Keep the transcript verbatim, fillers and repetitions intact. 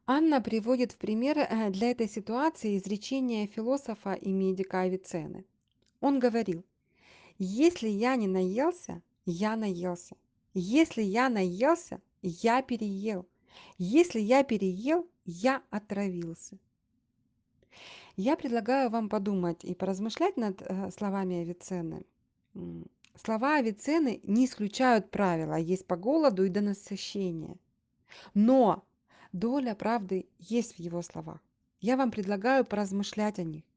Анна приводит в пример э, для этой ситуации изречение философа и медика Авиценны. Он говорил: «Если я не наелся, я наелся. Если я наелся, я переел. Если я переел, я отравился». Я предлагаю вам подумать и поразмышлять над э, словами Авиценны. М, Слова Авиценны не исключают правила «есть по голоду и до насыщения». Но доля правды есть в его словах. Я вам предлагаю поразмышлять о них.